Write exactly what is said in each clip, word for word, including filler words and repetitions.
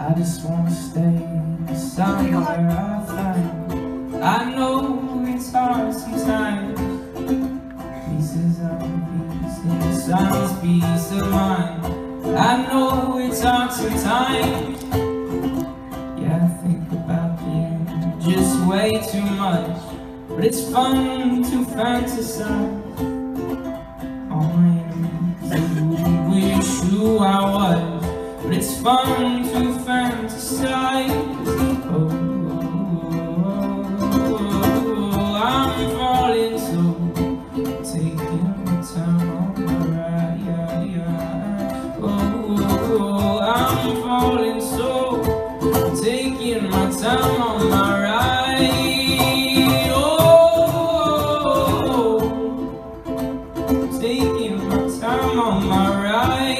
I just wanna stay somewhere I find. I know it's hard sometimes. Pieces of pieces, some peace of mind. I know it's hard sometimes. Yeah, I think about you just way too much, but it's fun to fantasize. All my enemies who wish who I was, but it's fun to fantasize. Oh, oh, oh, I'm falling so, taking my time on my ride. Yeah, yeah. Oh, oh, I'm falling so, taking my time on my ride. Oh, taking my time on my ride.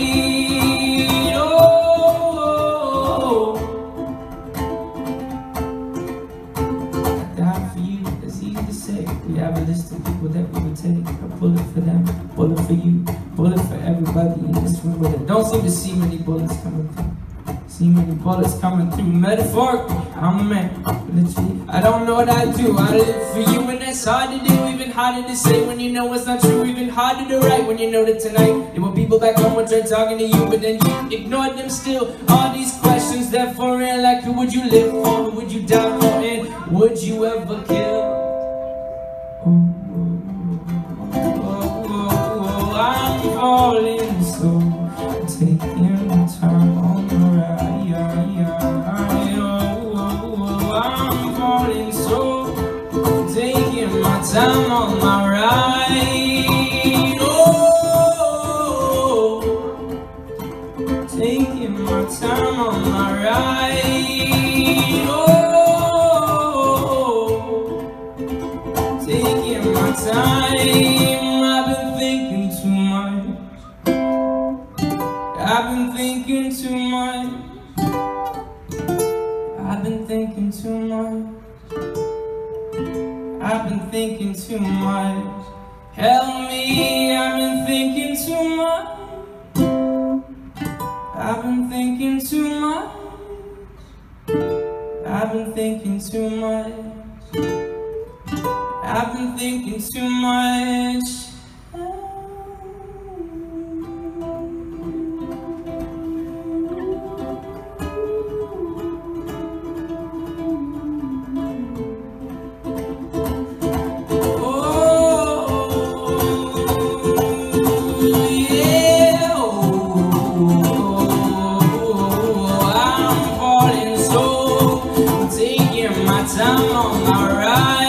We have a list of people that we would take. A bullet for them, a bullet for you, bullet for everybody in this room. But I don't seem to see many bullets coming through. See many bullets coming through. Metaphorically, I'm a man. Literally, I don't know what I do. I live for you, and that's hard to do. Even harder to say when you know it's not true. Even harder to write when you know that tonight there were people back home who tried talking to you, but then you ignored them still. All these questions that for real, like who would you live for? Who would you die for? And would you ever kill? Oh, oh, oh, oh, I'm falling so, taking my time on the ride. Yeah, yeah. Oh, oh, oh, I'm falling so, taking my time on my ride. Oh, taking my time on my ride. Oh, taking my time. I've been thinking too much. I've been thinking too much. I've been thinking too much. I've been thinking too much. Help me, I've been thinking too much. I've been thinking too much. I've been thinking too much. I've been thinking too much. Time on my ride.